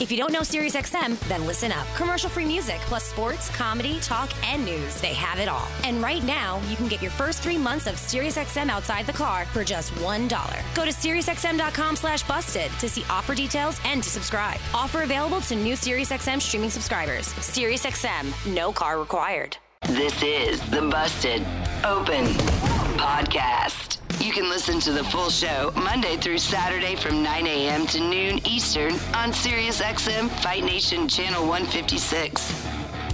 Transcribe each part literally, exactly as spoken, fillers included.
If you don't know SiriusXM, then listen up. Commercial-free music, plus sports, comedy, talk, and news. They have it all. And right now, you can get your first three months of SiriusXM outside the car for just one dollar. Go to SiriusXM.com slash busted to see offer details and to subscribe. Offer available to new SiriusXM streaming subscribers. SiriusXM, no car required. This is the Busted Open Podcast. You can listen to the full show Monday through Saturday from nine a.m. to noon Eastern on SiriusXM Fight Nation Channel one fifty-six.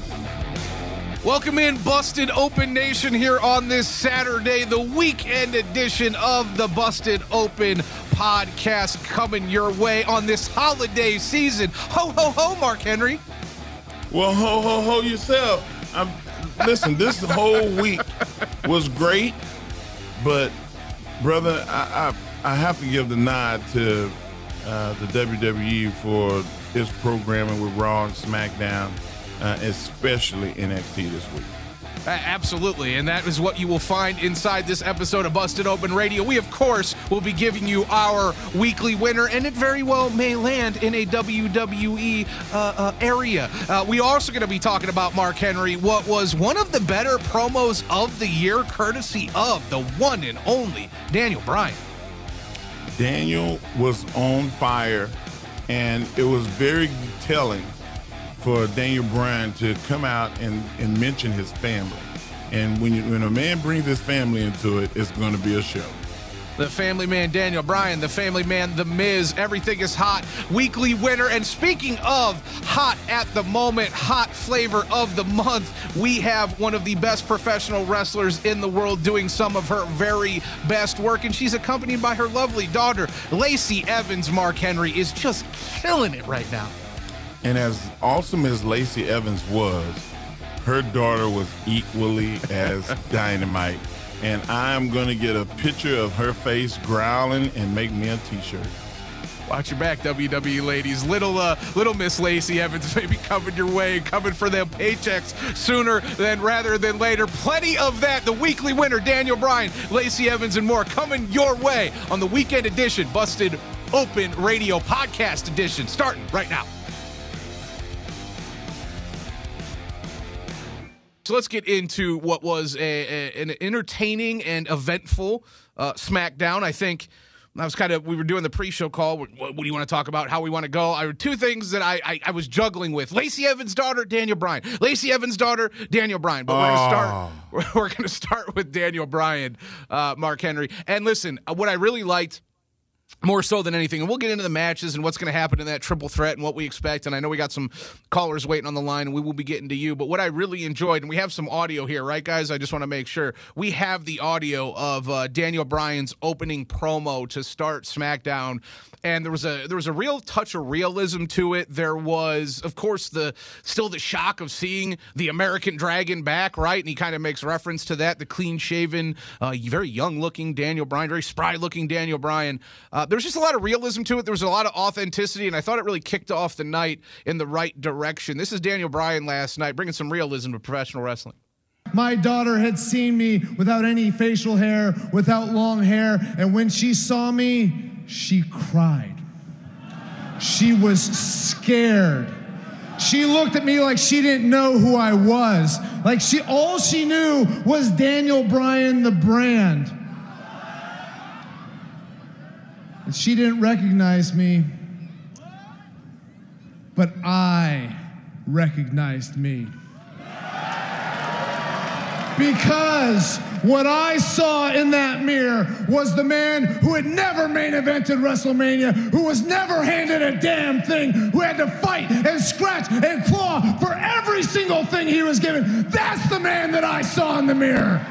Welcome in, Busted Open Nation, here on this Saturday, the weekend edition of the Busted Open Podcast, coming your way on this holiday season. Ho, ho, ho, Mark Henry. Well, ho, ho, ho yourself. I'm, listen, this whole week was great, but, brother, I, I, I have to give the nod to uh, the W W E for its programming with Raw and SmackDown. Uh, especially N X T this week. Uh, absolutely, and that is what you will find inside this episode of Busted Open Radio. We, of course, will be giving you our weekly winner, and it very well may land in a W W E uh, uh, area. Uh, we are also going to be talking about, Mark Henry, what was one of the better promos of the year, courtesy of the one and only Daniel Bryan. Daniel was on fire, and it was very telling for Daniel Bryan to come out and, and mention his family. And when you, when a man brings his family into it, it's going to be a show. The family man, Daniel Bryan, the family man, The Miz, everything is hot, weekly winner. And speaking of hot at the moment, hot flavor of the month, we have one of the best professional wrestlers in the world doing some of her very best work. And she's accompanied by her lovely daughter, Lacey Evans. Mark Henry is just killing it right now. And as awesome as Lacey Evans was, her daughter was equally as dynamite. And I'm going to get a picture of her face growling and make me a T-shirt. Watch your back, W W E ladies. Little uh, little Miss Lacey Evans may be coming your way, coming for them paychecks sooner than rather than later. Plenty of that. The weekly winner, Daniel Bryan, Lacey Evans, and more coming your way on the weekend edition, Busted Open Radio Podcast edition, starting right now. So let's get into what was a, a, an entertaining and eventful uh, SmackDown. I think I was kind of, we were doing the pre-show call. What, what do you want to talk about? How we want to go? I two things that I, I I was juggling with: Lacey Evans' daughter, Daniel Bryan. Lacey Evans' daughter, Daniel Bryan. But we're oh. gonna start. We're, we're gonna start with Daniel Bryan, uh, Mark Henry. And listen, what I really liked, more so than anything, and we'll get into the matches and what's going to happen in that triple threat and what we expect, and I know we got some callers waiting on the line, and we will be getting to you, but what I really enjoyed, and we have some audio here, right, guys? I just want to make sure. We have the audio of uh, Daniel Bryan's opening promo to start SmackDown, and there was a there was a real touch of realism to it. There was, of course, the still the shock of seeing the American Dragon back, right? And he kind of makes reference to that, the clean-shaven, uh, very young-looking Daniel Bryan, very spry-looking Daniel Bryan. Uh, there was just a lot of realism to it. There was a lot of authenticity, and I thought it really kicked off the night in the right direction. This is Daniel Bryan last night, bringing some realism to professional wrestling. My daughter had seen me without any facial hair, without long hair, and when she saw me, she cried. She was scared. She looked at me like she didn't know who I was. Like she, all she knew was Daniel Bryan, the brand. And she didn't recognize me, but I recognized me. Because what I saw in that mirror was the man who had never main evented WrestleMania, who was never handed a damn thing, who had to fight and scratch and claw for every single thing he was given. That's the man that I saw in the mirror.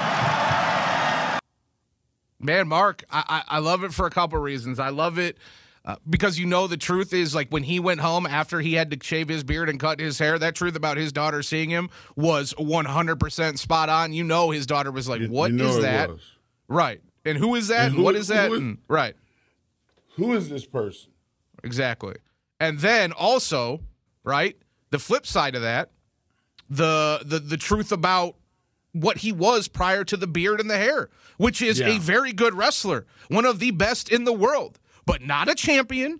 Man, Mark, I, I, I love it for a couple reasons. I love it Uh, because you know the truth is, like, when he went home after he had to shave his beard and cut his hair, that truth about his daughter seeing him was one hundred percent spot on. You know his daughter was like, what you know is that? Was. Right. And who is that? And And who, what is that? Who is, and, right. Who is this person? Exactly. And then also, right, the flip side of that, the the the truth about what he was prior to the beard and the hair, which is yeah. a very good wrestler, one of the best in the world, but not a champion,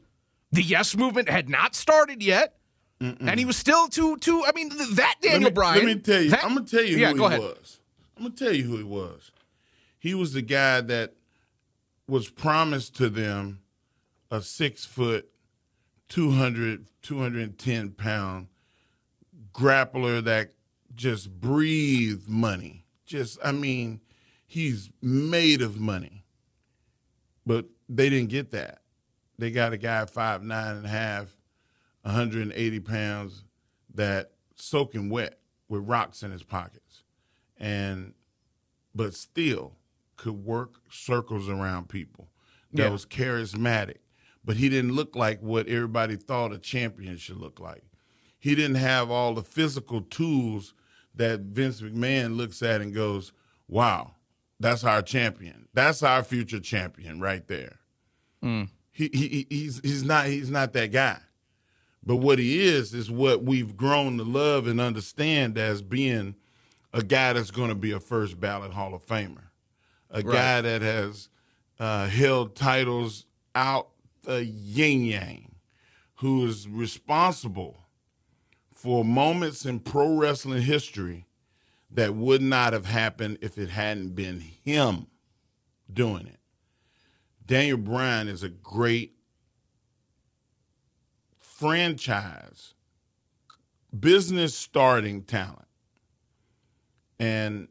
The Yes Movement had not started yet. Mm-mm. And he was still too, too, I mean, that Daniel let me, Bryan. Let me tell you, that, I'm going to tell you yeah, who go he ahead. was. I'm going to tell you who he was. He was the guy that was promised to them a six-foot, two hundred, two hundred ten pound grappler that just breathed money. Just, I mean, he's made of money. But they didn't get that. They got a guy five nine and a half, one hundred eighty pounds that soaking wet with rocks in his pockets, and but still could work circles around people. That Yeah. was charismatic, but he didn't look like what everybody thought a champion should look like. He didn't have all the physical tools that Vince McMahon looks at and goes, wow, that's our champion. That's our future champion right there. Mm. He, he he's he's not he's not that guy. But what he is is what we've grown to love and understand as being a guy that's going to be a first ballot Hall of Famer, a Right. guy that has uh, held titles out the yin yang, who is responsible for moments in pro wrestling history that would not have happened if it hadn't been him doing it. Daniel Bryan is a great franchise, business starting talent. And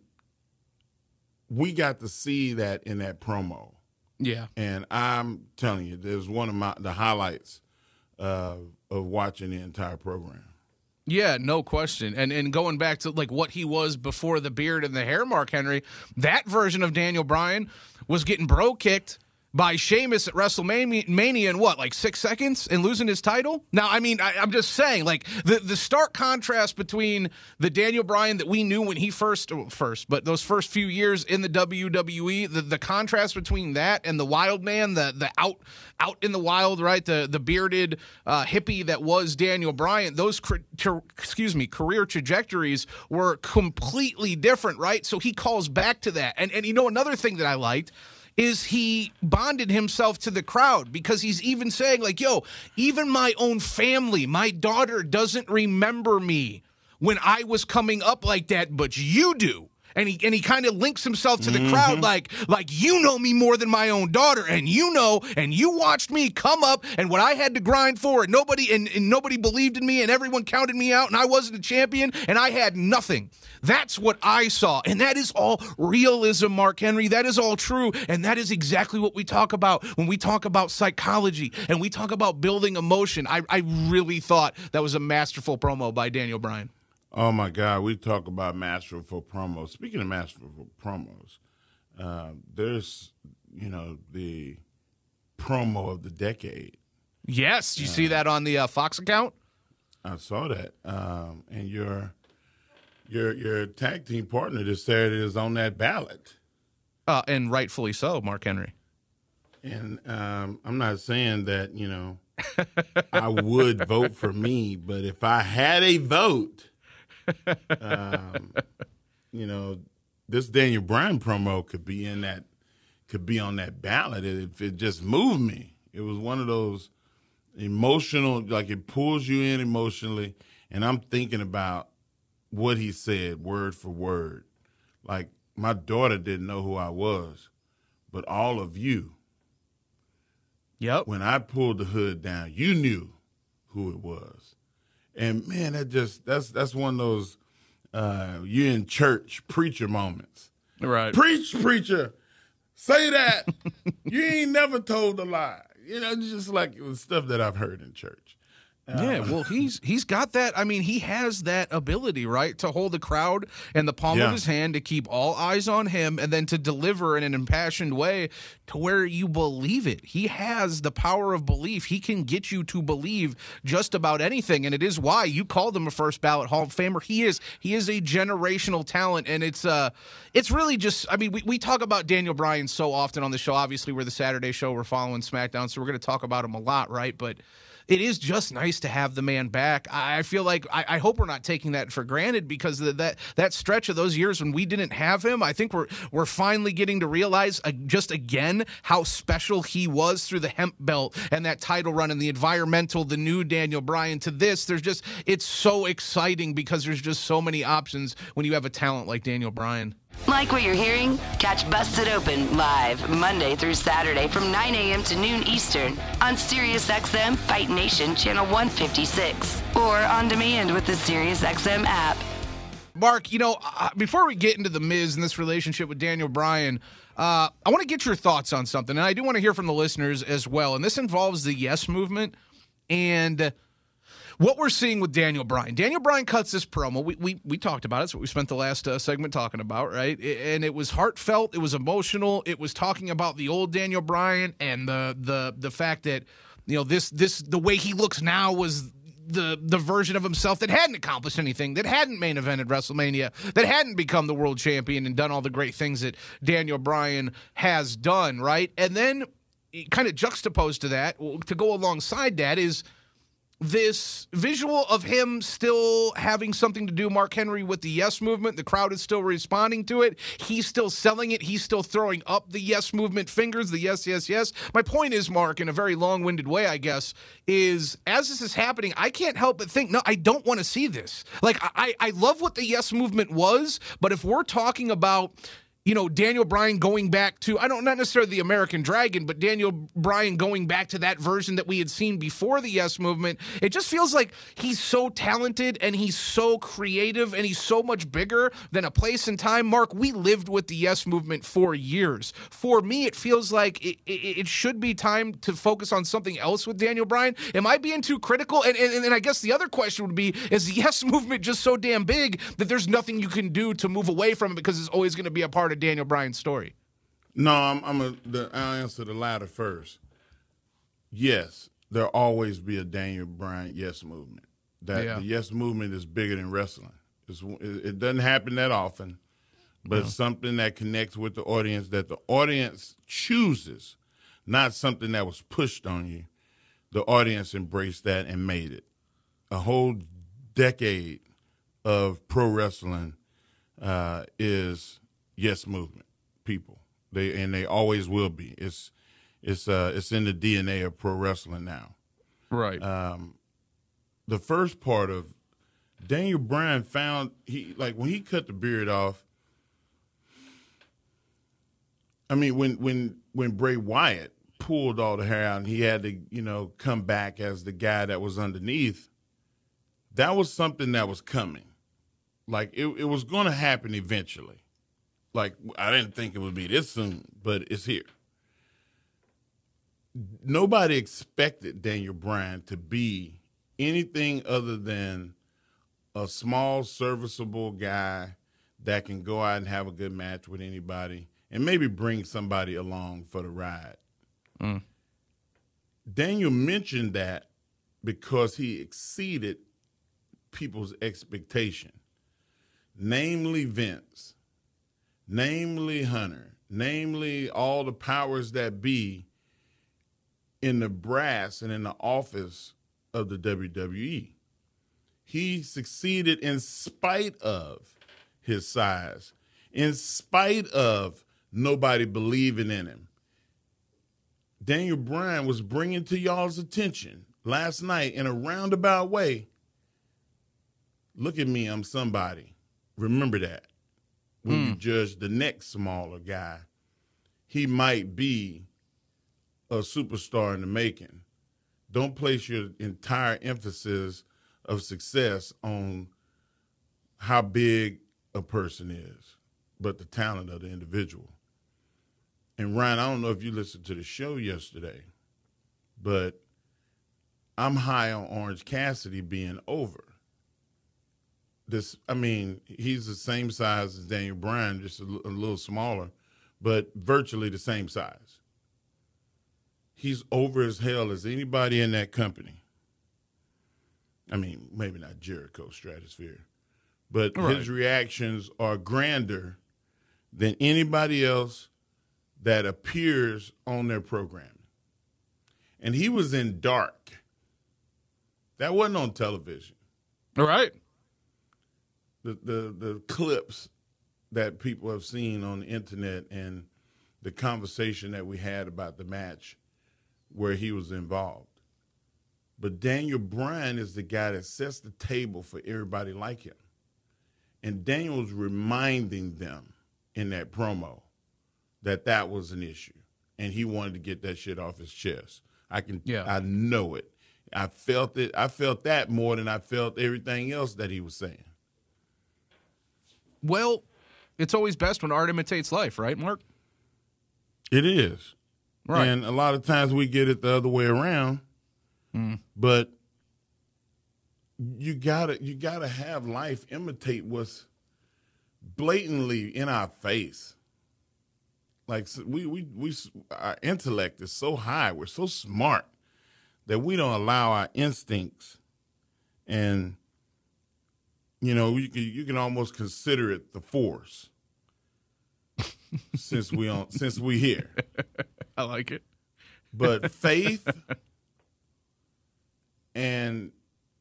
we got to see that in that promo. Yeah. And I'm telling you, there's one of my the highlights uh, of watching the entire program. Yeah, no question. And and going back to like what he was before the beard and the hair, Mark Henry, that version of Daniel Bryan was getting bro kicked by Sheamus at WrestleMania in what, like six seconds and losing his title? Now, I mean, I, I'm just saying, like, the, the stark contrast between the Daniel Bryan that we knew when he first, first, but those first few years in the W W E, the, the contrast between that and the wild man, the the out out in the wild, right, the the bearded uh, hippie that was Daniel Bryan, those, cr- ter- excuse me, career trajectories were completely different, right? So he calls back to that. And, and you know, another thing that I liked is he bonded himself to the crowd because he's even saying like, yo, even my own family, my daughter doesn't remember me when I was coming up like that, but you do. And he and he kind of links himself to the mm-hmm. crowd like, like, you know me more than my own daughter, and you know, and you watched me come up and what I had to grind for, and nobody and, and nobody believed in me, and everyone counted me out, and I wasn't a champion, and I had nothing. That's what I saw, and that is all realism, Mark Henry. That is all true, and that is exactly what we talk about when we talk about psychology and we talk about building emotion. I, I really thought that was a masterful promo by Daniel Bryan. Oh, my God. We talk about masterful promos. Speaking of masterful promos, uh, there's, you know, the promo of the decade. Yes. You uh, see that on the uh, Fox account? I saw that. Um, and your, your, your tag team partner this Saturday is on that ballot. Uh, and rightfully so, Mark Henry. And um, I'm not saying that, you know, I would vote for me, but if I had a vote, um, you know, this Daniel Bryan promo could be in that, could be on that ballot if it just moved me. It was one of those emotional, like it pulls you in emotionally, and I'm thinking about what he said word for word. Like, my daughter didn't know who I was, but all of you, yep. when I pulled the hood down, you knew who it was. And man, that just that's that's one of those uh, you in church preacher moments. Right. Preach, preacher. Say that. You ain't never told a lie. You know, just like it was stuff that I've heard in church. Uh, yeah, well, he's he's got that. I mean, he has that ability, right, to hold the crowd in the palm yeah. of his hand, to keep all eyes on him, and then to deliver in an impassioned way to where you believe it. He has the power of belief. He can get you to believe just about anything, and it is why you called him a first ballot Hall of Famer. He is he is a generational talent, and it's uh it's really just. I mean, we we talk about Daniel Bryan so often on the show. Obviously, we're the Saturday show. We're following SmackDown, so we're going to talk about him a lot, right? But it is just nice to have the man back. I feel like I, I hope we're not taking that for granted, because the, that that stretch of those years when we didn't have him, I think we're we're finally getting to realize uh, just again how special he was through the hemp belt and that title run and the environmental, the new Daniel Bryan to this. There's just, it's so exciting because there's just so many options when you have a talent like Daniel Bryan. Like what you're hearing? Catch Busted Open live Monday through Saturday from nine a.m. to noon Eastern on SiriusXM Fight Nation Channel one fifty-six or on demand with the SiriusXM app. Mark, you know, uh, before we get into the Miz and this relationship with Daniel Bryan, uh, I want to get your thoughts on something, and I do want to hear from the listeners as well, and this involves the Yes Movement and what we're seeing with Daniel Bryan. Daniel Bryan cuts this promo. We we, we talked about it. It's what we spent the last uh, segment talking about, right? And it was heartfelt. It was emotional. It was talking about the old Daniel Bryan and the the the fact that, you know, this this the way he looks now was the the version of himself that hadn't accomplished anything, that hadn't main evented WrestleMania, that hadn't become the world champion and done all the great things that Daniel Bryan has done, right? And then kind of juxtaposed to that, to go alongside that, is this visual of him still having something to do, Mark Henry, with the Yes Movement. The crowd is still responding to it. He's still selling it. He's still throwing up the Yes Movement fingers, the yes, yes, yes. My point is, Mark, in a very long-winded way, I guess, is as this is happening, I can't help but think, no, I don't want to see this. Like, I, I love what the Yes Movement was, but if we're talking about, you know, Daniel Bryan going back to, I don't, not necessarily the American Dragon, but Daniel Bryan going back to that version that we had seen before the Yes Movement, it just feels like he's so talented and he's so creative and he's so much bigger than a place and time. Mark, we lived with the Yes Movement for years. For me, it feels like it, it, it should be time to focus on something else with Daniel Bryan. Am I being too critical? And, and, and I guess the other question would be, is the Yes Movement just so damn big that there's nothing you can do to move away from it because it's always going to be a part of Daniel Bryan's story? No, I'm, I'm a, the, I'll answer the latter first. Yes, there'll always be a Daniel Bryan Yes Movement. That yeah. The Yes Movement is bigger than wrestling. It's, it doesn't happen that often, but no. It's something that connects with the audience, that the audience chooses, not something that was pushed on you. The audience embraced that and made it. A whole decade of pro wrestling uh, is Yes Movement people. They and they always will be. It's it's uh it's in the D N A of pro wrestling now. Right. Um, the first part of Daniel Bryan found he like when he cut the beard off. I mean, when when when Bray Wyatt pulled all the hair out and he had to, you know, come back as the guy that was underneath, that was something that was coming. Like it, it was going to happen eventually. Like, I didn't think it would be this soon, but it's here. Nobody expected Daniel Bryan to be anything other than a small, serviceable guy that can go out and have a good match with anybody and maybe bring somebody along for the ride. Mm. Daniel mentioned that because he exceeded people's expectation, namely Vince, namely Hunter, namely all the powers that be in the brass and in the office of the W W E. He succeeded in spite of his size, in spite of nobody believing in him. Daniel Bryan was bringing to y'all's attention last night in a roundabout way, look at me, I'm somebody. Remember that. When mm. you judge the next smaller guy, he might be a superstar in the making. Don't place your entire emphasis of success on how big a person is, but the talent of the individual. And Ryan, I don't know if you listened to the show yesterday, but I'm high on Orange Cassidy being over. This, I mean, he's the same size as Daniel Bryan, just a, l- a little smaller, but virtually the same size. He's over as hell as anybody in that company. I mean, maybe not Jericho Stratosphere, but right. His reactions are grander than anybody else that appears on their programming. And he was in dark That wasn't on television. All right. The, the the clips that people have seen on the internet and the conversation that we had about the match where he was involved. But Daniel Bryan is the guy that sets the table for everybody like him. And Daniel was reminding them in that promo that that was an issue. And he wanted to get that shit off his chest. I can, yeah. I know it. I felt it. I felt that more than I felt everything else that he was saying. Well, it's always best when art imitates life, right, Mark? It is. Right. And a lot of times we get it the other way around. Mm. But you gotta you gotta have life imitate what's blatantly in our face. Like we we we our intellect is so high, we're so smart that we don't allow our instincts, and you know you can you can almost consider it the force. since we on since we here, I like it. But faith and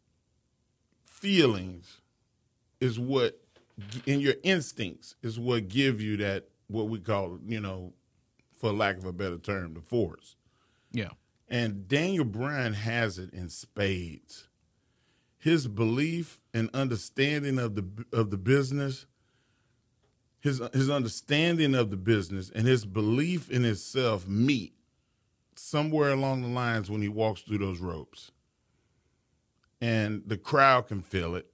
feelings is what, and your instincts is what give you that, what we call, you know, for lack of a better term, the force. Yeah. And Daniel Bryan has it in spades. His belief and understanding of the of the business, his his understanding of the business and his belief in himself meet somewhere along the lines when he walks through those ropes. And the crowd can feel it.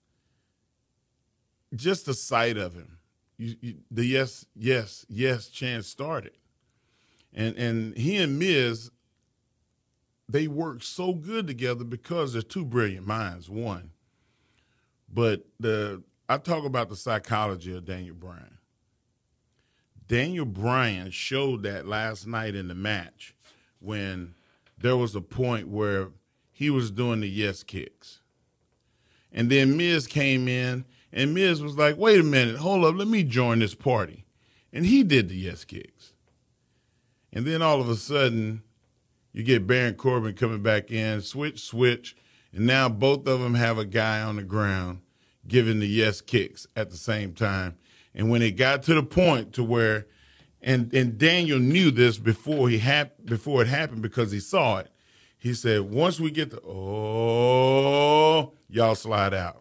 Just the sight of him, you, you, the yes, yes, yes chant started. And and he and Miz, they work so good together because they're two brilliant minds, one. But the I talk about the psychology of Daniel Bryan. Daniel Bryan showed that last night in the match when there was a point where he was doing the yes kicks. And then Miz came in, and Miz was like, wait a minute, hold up, let me join this party. And he did the yes kicks. And then all of a sudden, you get Baron Corbin coming back in, switch, switch, and now both of them have a guy on the ground giving the yes kicks at the same time. And when it got to the point to where, and, and Daniel knew this before he hap- before it happened because he saw it, he said, once we get to, oh, y'all slide out.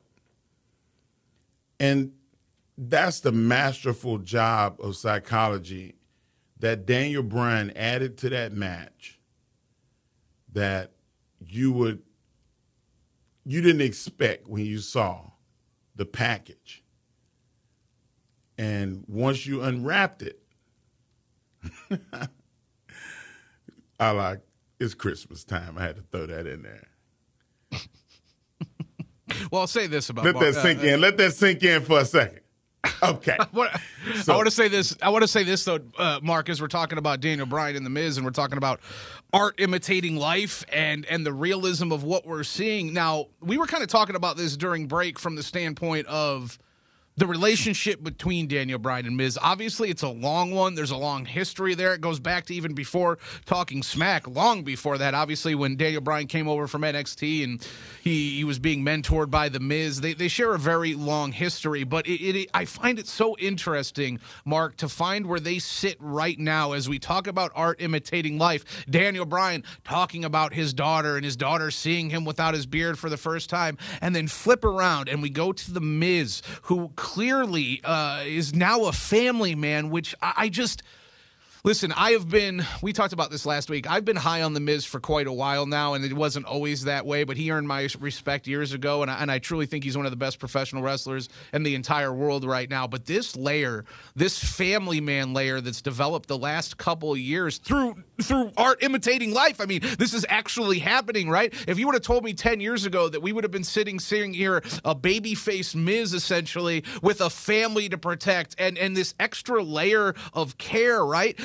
And that's the masterful job of psychology that Daniel Bryan added to that match that you would, you didn't expect when you saw the package. And once you unwrapped it, I like, it's Christmas time. I had to throw that in there. Well, I'll say this about Let Mark, that sink uh, in. Let that sink in for a second. Okay. I want, so, I want to say this. I want to say this though, uh, Mark, as we're talking about Daniel Bryan and The Miz, and we're talking about art imitating life and and the realism of what we're seeing. Now, we were kind of talking about this during break from the standpoint of the relationship between Daniel Bryan and Miz. Obviously, it's a long one. There's a long history there. It goes back to even before Talking Smack, long before that. Obviously, when Daniel Bryan came over from N X T and he, he was being mentored by The Miz, they, they share a very long history. But it, it, I find it so interesting, Mark, to find where they sit right now as we talk about art imitating life. Daniel Bryan talking about his daughter and his daughter seeing him without his beard for the first time, and then flip around and we go to The Miz, who clearly uh, is now a family man, which I, I just... Listen, I have been, we talked about this last week, I've been high on The Miz for quite a while now, and it wasn't always that way, but he earned my respect years ago, and I, and I truly think he's one of the best professional wrestlers in the entire world right now. But this layer, this family man layer that's developed the last couple of years through through art imitating life, I mean, this is actually happening, right? If you would have told me ten years ago that we would have been sitting, sitting here, a babyface Miz, essentially, with a family to protect, and, and this extra layer of care, right?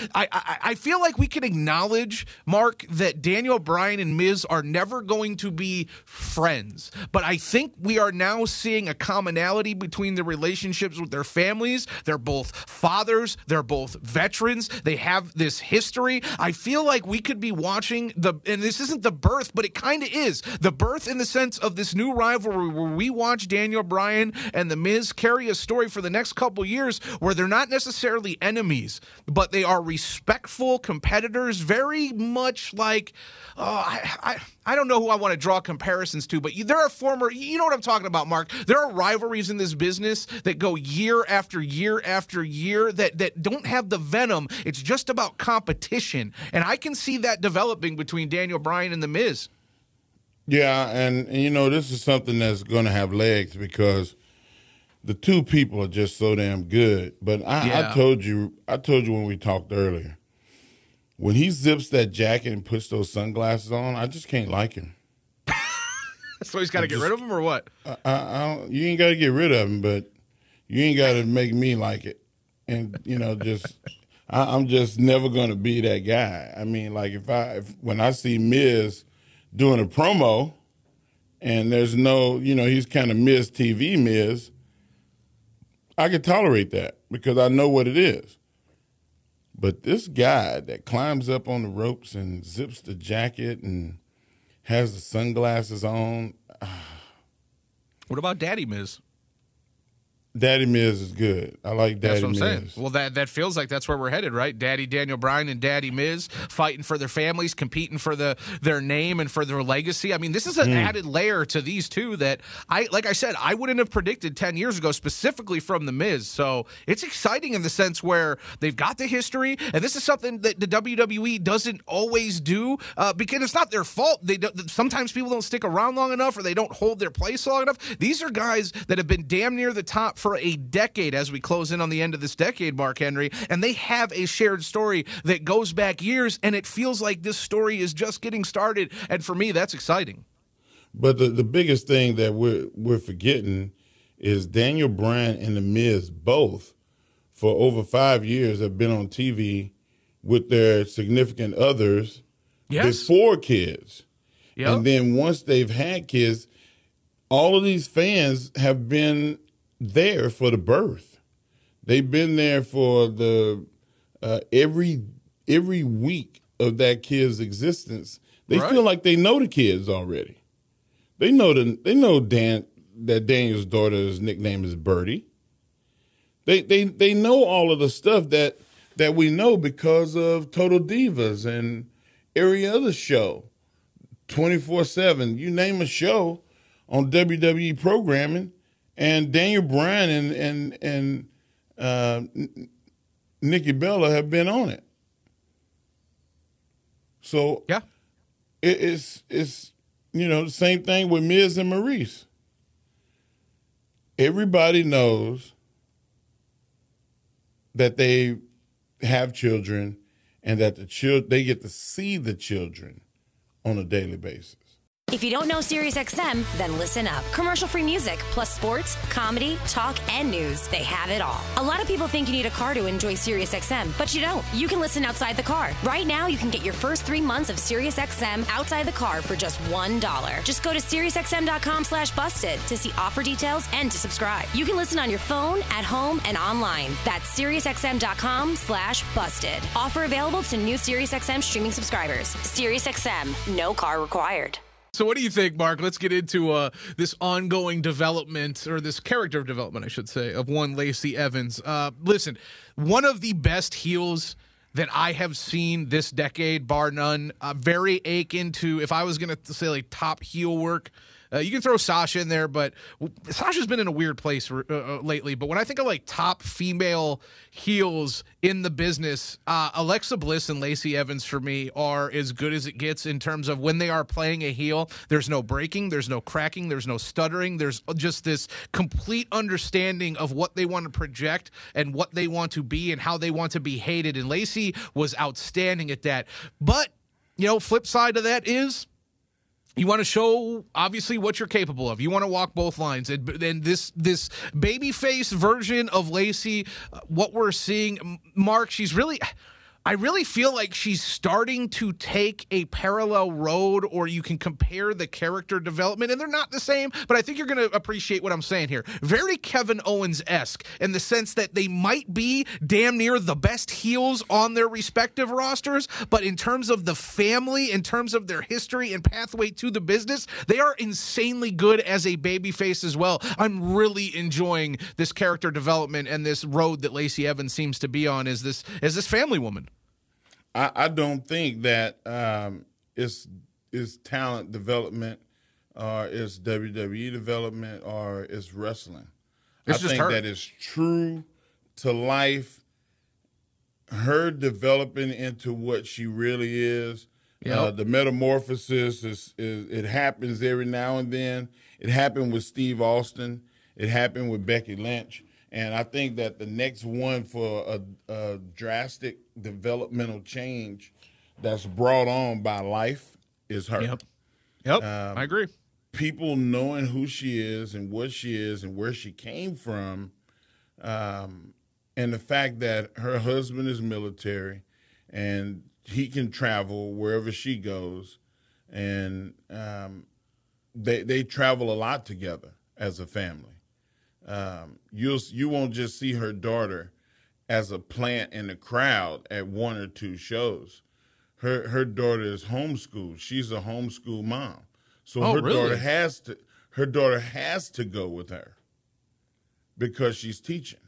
I, I I feel like we can acknowledge, Mark, that Daniel Bryan and Miz are never going to be friends. But I think we are now seeing a commonality between the relationships with their families. They're both fathers. They're both veterans. They have this history. I feel like we could be watching the, and this isn't the birth, but it kind of is, the birth in the sense of this new rivalry where we watch Daniel Bryan and The Miz carry a story for the next couple years where they're not necessarily enemies, but they are respectful competitors, very much like, oh, I, I, I don't know who I want to draw comparisons to, but there are former, you know what I'm talking about, Mark. There are rivalries in this business that go year after year after year that, that don't have the venom. It's just about competition. And I can see that developing between Daniel Bryan and The Miz. Yeah, and, and you know, this is something that's going to have legs because the two people are just so damn good. But I, Yeah. I told you, I told you when we talked earlier, when he zips that jacket and puts those sunglasses on, I just can't like him. So he's got to get rid of him or what? I, I don't, you ain't got to get rid of him, but you ain't got to make me like it. And, you know, just I, I'm just never going to be that guy. I mean, like if I if, when I see Miz doing a promo and there's no, you know, he's kind of Miz T V Miz, I can tolerate that because I know what it is. But this guy that climbs up on the ropes and zips the jacket and has the sunglasses on. What about Daddy Miz? Daddy Miz is good. I like Daddy That's what I'm Miz. saying. Well, that, that feels like that's where we're headed, right? Daddy Daniel Bryan and Daddy Miz fighting for their families, competing for the their name and for their legacy. I mean, this is an mm. added layer to these two that I, like I said, I wouldn't have predicted ten years ago, specifically from The Miz. So it's exciting in the sense where they've got the history, and this is something that the W W E doesn't always do uh, because it's not their fault. They don't, sometimes people don't stick around long enough or they don't hold their place long enough. These are guys that have been damn near the top for a decade as we close in on the end of this decade, Mark Henry, and they have a shared story that goes back years, and it feels like this story is just getting started, and for me, that's exciting. But the, the biggest thing that we're, we're forgetting is Daniel Bryan and The Miz both, for over five years, have been on T V with their significant others yes. before kids. Yep. And then once they've had kids, all of these fans have been there for the birth. They've been there for the uh, every every week of that kid's existence. They right. feel like they know the kids already. They know the, they know Dan that Daniel's daughter's nickname is Birdie. They they they know all of the stuff that that we know because of Total Divas and every other show, twenty-four seven. You name a show on W W E programming. And Daniel Bryan and and and uh, Nikki Bella have been on it. So yeah, it, it's it's you know the same thing with Miz and Maurice. Everybody knows that they have children and that the chil- they get to see the children on a daily basis. If you don't know SiriusXM, then listen up. Commercial-free music, plus sports, comedy, talk, and news. They have it all. A lot of people think you need a car to enjoy SiriusXM, but you don't. You can listen outside the car. Right now, you can get your first three months of SiriusXM outside the car for just one dollar. Just go to SiriusXM.com slash busted to see offer details and to subscribe. You can listen on your phone, at home, and online. That's SiriusXM.com slash busted. Offer available to new SiriusXM streaming subscribers. SiriusXM, no car required. So what do you think, Mark? Let's get into uh, this ongoing development, or this character development, I should say, of one Lacey Evans. Uh, listen, one of the best heels that I have seen this decade, bar none. Uh, very akin to, if I was going to say like top heel work, Uh, you can throw Sasha in there, but Sasha's been in a weird place uh, uh, lately. But when I think of like top female heels in the business, uh, Alexa Bliss and Lacey Evans for me are as good as it gets in terms of when they are playing a heel. There's no breaking, there's no cracking, there's no stuttering. There's just this complete understanding of what they want to project and what they want to be and how they want to be hated. And Lacey was outstanding at that. But, you know, flip side of that is, you want to show, obviously, what you're capable of. You want to walk both lines. And, and this this babyface version of Lacey, uh, what we're seeing, Mark, she's really... I really feel like she's starting to take a parallel road, or you can compare the character development, and they're not the same, but I think you're going to appreciate what I'm saying here. Very Kevin Owens-esque in the sense that they might be damn near the best heels on their respective rosters, but in terms of the family, in terms of their history and pathway to the business, they are insanely good as a babyface as well. I'm really enjoying this character development and this road that Lacey Evans seems to be on as this, as this family woman. I, I don't think that um, it's, it's talent development or it's W W E development or it's wrestling. It's I just think her. that is true to life, her developing into what she really is. Yep. Uh, the metamorphosis, is, is it happens every now and then. It happened with Steve Austin. It happened with Becky Lynch. And I think that the next one for a, a drastic developmental change that's brought on by life is her. Yep. Yep. Um, I agree. People knowing who she is and what she is and where she came from, um, and the fact that her husband is military and he can travel wherever she goes, and um, they they travel a lot together as a family. Um, you'll you won't just see her daughter as a plant in the crowd at one or two shows. Her her daughter is homeschooled. She's a homeschool mom, so Oh, her really? daughter has to her daughter has to go with her because she's teaching.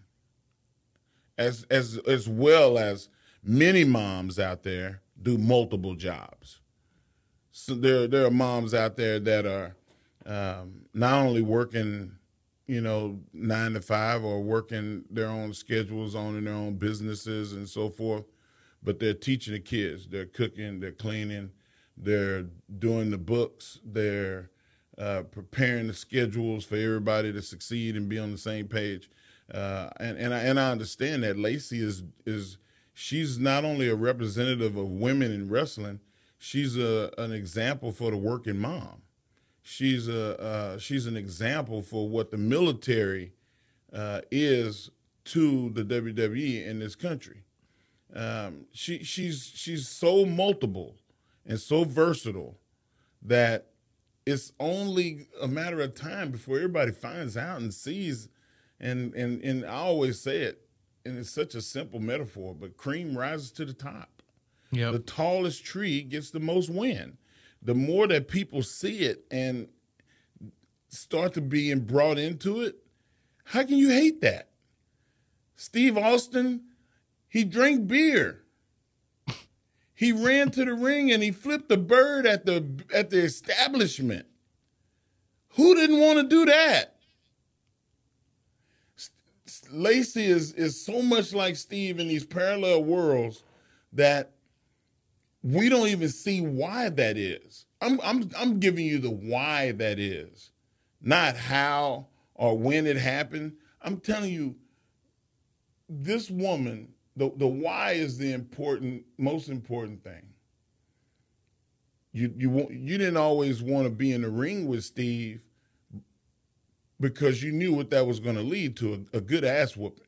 As as as well as many moms out there do multiple jobs. So there there are moms out there that are um, not only working, you know, nine to five or working their own schedules, owning their own businesses and so forth, but they're teaching the kids. They're cooking, they're cleaning, they're doing the books, they're uh, preparing the schedules for everybody to succeed and be on the same page. Uh, and and I, and I understand that Lacey is is she's not only a representative of women in wrestling, she's a an example for the working mom. She's a uh, she's an example for what the military uh, is to the W W E in this country. Um, she she's she's so multiple and so versatile that it's only a matter of time before everybody finds out and sees. And and and I always say it, and it's such a simple metaphor, but cream rises to the top. Yep. The tallest tree gets the most wind. The more that people see it and start to be brought into it, how can you hate that? Steve Austin, he drank beer. He ran to the ring and he flipped a bird at the at the establishment. Who didn't want to do that? Lacey is is so much like Steve in these parallel worlds that we don't even see why that is. I'm I'm I'm giving you the why that is, not how or when it happened. I'm telling you, this woman, the the why is the important, most important thing. You you you didn't always want to be in the ring with Steve because you knew what that was going to lead to, a, a good ass whooping.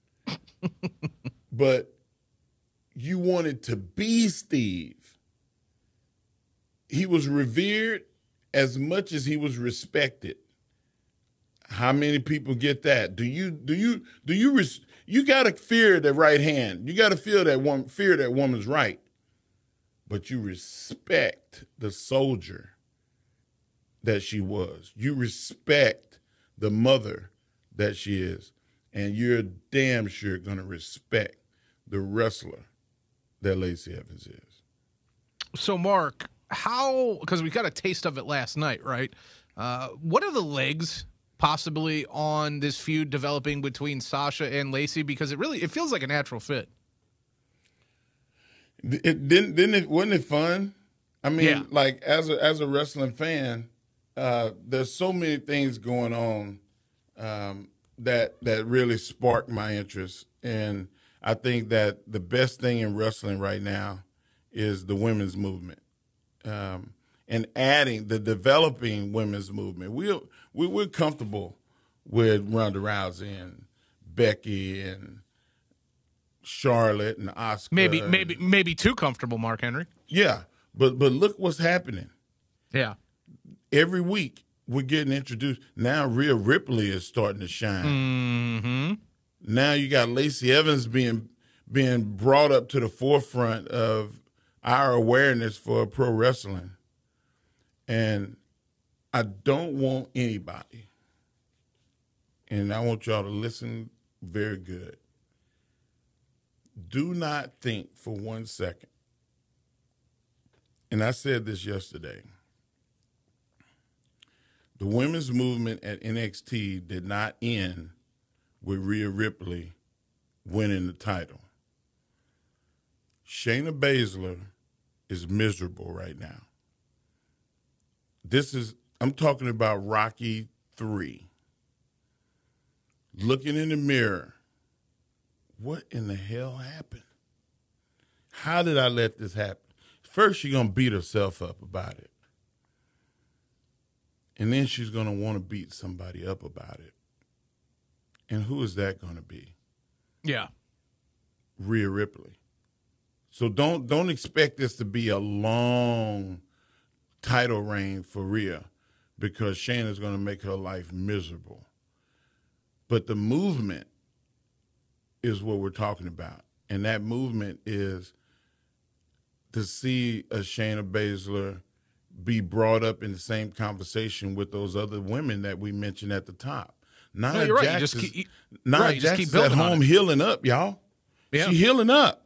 But you wanted to be Steve. He was revered as much as he was respected. How many people get that? Do you do you do you res- you got to fear the right hand. You got to feel that one fear that woman's right. But you respect the soldier that she was. You respect the mother that she is, and you're damn sure going to respect the wrestler that Lacey Evans is. So, Mark, how, because we got a taste of it last night, right? Uh, what are the legs possibly on this feud developing between Sasha and Lacey? Because it really, it feels like a natural fit. It didn't, didn't it, wasn't it fun? I mean, Yeah. like as a, as a wrestling fan, uh, there's so many things going on um, that, that really sparked my interest. And I think that the best thing in wrestling right now is the women's movement, um, and adding the developing women's movement. We're, we, we're comfortable with Ronda Rousey and Becky and Charlotte and Asuka. Maybe, and, maybe, maybe too comfortable, Mark Henry. Yeah, but but look what's happening. Yeah. Every week we're getting introduced. Now Rhea Ripley is starting to shine. Mm-hmm. Now you got Lacey Evans being being brought up to the forefront of our awareness for pro wrestling. And I don't want anybody, and I want y'all to listen very good. Do not think for one second, and I said this yesterday, the women's movement at N X T did not end with Rhea Ripley winning the title. Shayna Baszler is miserable right now. This is, I'm talking about Rocky three. Looking in the mirror, what in the hell happened? How did I let this happen? First, she's going to beat herself up about it. And then she's going to want to beat somebody up about it. And who is that going to be? Yeah. Rhea Ripley. So don't don't expect this to be a long title reign for Rhea, because Shayna's going to make her life miserable. But the movement is what we're talking about. And that movement is to see a Shayna Baszler be brought up in the same conversation with those other women that we mentioned at the top. Nia No, you're right. You Jax just is, keep- Nia right, you just Jax keep is building at on home it. healing up, y'all. Yeah. She's healing up.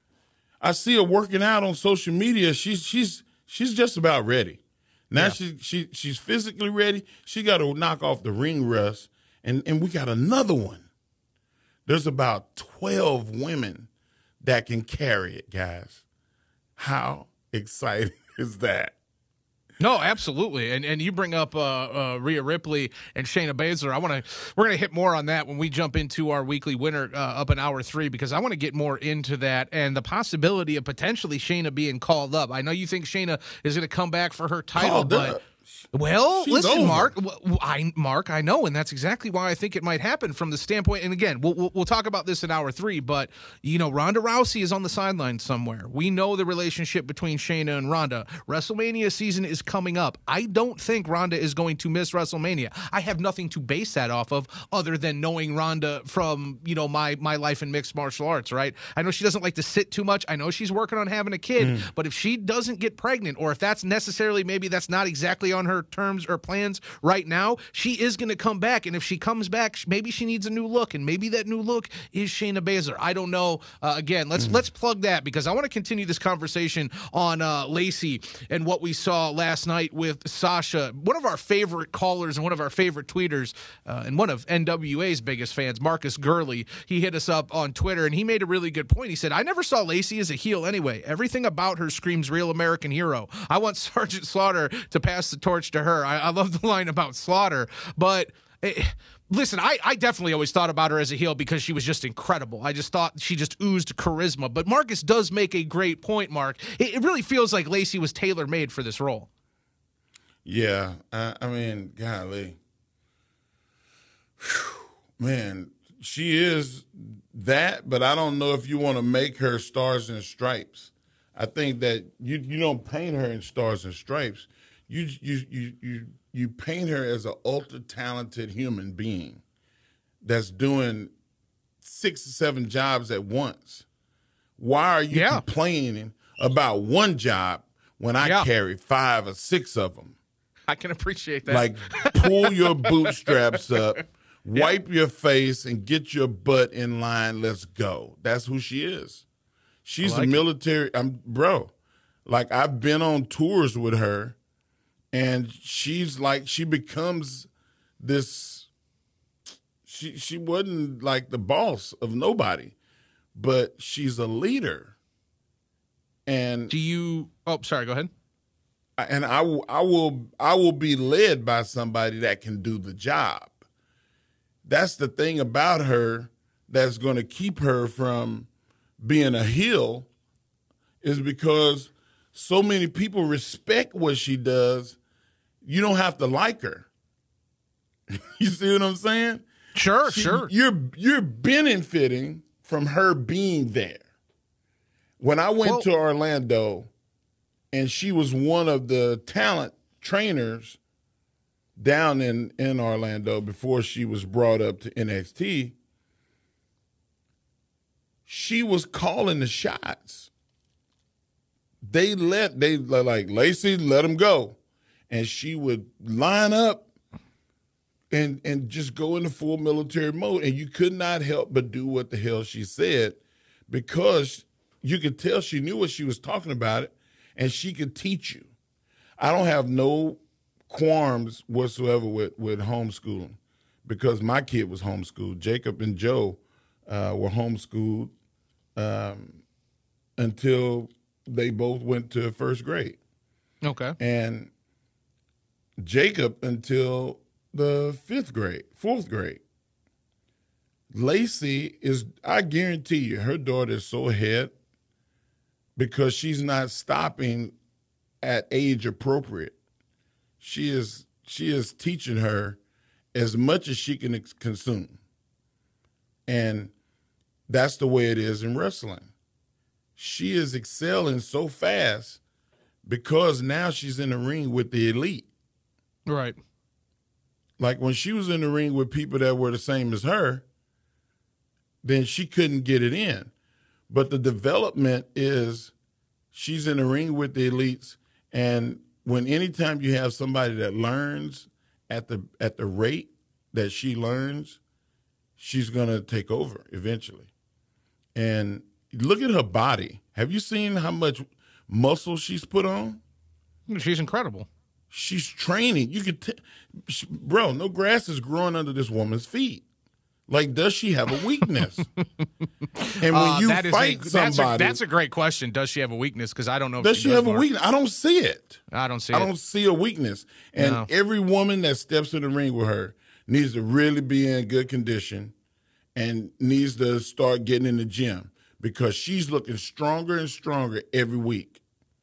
I see her working out on social media. She's she's she's just about ready. Now Yeah. she she she's physically ready. She got to knock off the ring rust, and and we got another one. There's about twelve women that can carry it, guys. How exciting is that? No, absolutely, and and you bring up uh, uh, Rhea Ripley and Shayna Baszler. I want to we're going to hit more on that when we jump into our weekly winner uh, up in hour three, because I want to get more into that and the possibility of potentially Shayna being called up. I know you think Shayna is going to come back for her title, Called but. up. Well, She's listen, over. Mark. w- w- I, Mark, I know, and that's exactly why I think it might happen from the standpoint. And again, we'll, we'll we'll talk about this in hour three. But you know, Ronda Rousey is on the sideline somewhere. We know the relationship between Shayna and Ronda. WrestleMania season is coming up. I don't think Ronda is going to miss WrestleMania. I have nothing to base that off of other than knowing Ronda from you know my my life in mixed martial arts. Right? I know she doesn't like to sit too much. I know she's working on having a kid. But if she doesn't get pregnant, or if that's necessarily maybe that's not exactly on her terms or plans right now, she is going to come back. And if she comes back, maybe she needs a new look, and maybe that new look is Shayna Baszler. I don't know. Uh, again, let's let's plug that, because I want to continue this conversation on uh, Lacey and what we saw last night with Sasha. One of our favorite callers and one of our favorite tweeters, uh, and one of N W A's biggest fans, Marcus Gurley, he hit us up on Twitter, and he made a really good point. He said, I never saw Lacey as a heel anyway. Everything about her screams real American hero. I want Sergeant Slaughter to pass the torch to her. I, I love the line about Slaughter, but eh, listen, I, I definitely always thought about her as a heel because she was just incredible. I just thought she just oozed charisma. But Marcus does make a great point, Mark. It, it really feels like Lacey was tailor-made for this role. Yeah, I, I mean, golly, Whew. Man, she is that, but I don't know if you want to make her stars and stripes. I think that you you don't paint her in stars and stripes. You you you you you paint her as an ultra talented human being that's doing six or seven jobs at once. Why are you Yeah. complaining about one job when I Yeah. carry five or six of them? I can appreciate that. Like, pull your bootstraps up, wipe your face, and get your butt in line. Let's go. That's who she is. She's I like a it. military, I'm, bro. Like, I've been on tours with her, and she's like, she becomes this. She she wasn't like the boss of nobody, but she's a leader. And Do you – oh, sorry, go ahead. and I will, I will, I will be led by somebody that can do the job. That's the thing about her that's going to keep her from being a heel, is because so many people respect what she does. You don't have to like her. You see what I'm saying? Sure, She- sure. You're you're benefiting from her being there. When I went well, to Orlando, and she was one of the talent trainers down in, in Orlando before she was brought up to N X T, she was calling the shots. They let, they like, Lacey, let him go. And she would line up and, and just go into full military mode. And you could not help but do what the hell she said, because you could tell she knew what she was talking about it, and she could teach you. I don't have no qualms whatsoever with, with homeschooling, because my kid was homeschooled. Jacob and Joe uh, were homeschooled um, until they both went to first grade. Okay. And Jacob until the fifth grade, fourth grade. Lacey is, I guarantee you, her daughter is so ahead because she's not stopping at age appropriate. She is she is teaching her as much as she can ex- consume. And that's the way it is in wrestling. She is excelling so fast because now she's in the ring with the elite. Right. Like when she was in the ring with people that were the same as her, then she couldn't get it in. But the development is she's in the ring with the elites, and when anytime you have somebody that learns at the at the rate that she learns, she's gonna take over eventually. And look at her body. Have you seen how much muscle she's put on? She's incredible. She's training. You could, t- she, bro. No grass is growing under this woman's feet. Like, does she have a weakness? And when uh, you that fight is a, somebody, that's a, that's a great question. Does she have a weakness? Because I don't know. If does she, she does have Mark. a weakness? I don't see it. I don't see I it. I don't see a weakness. And No. every woman that steps in the ring with her needs to really be in good condition and needs to start getting in the gym, because she's looking stronger and stronger every week.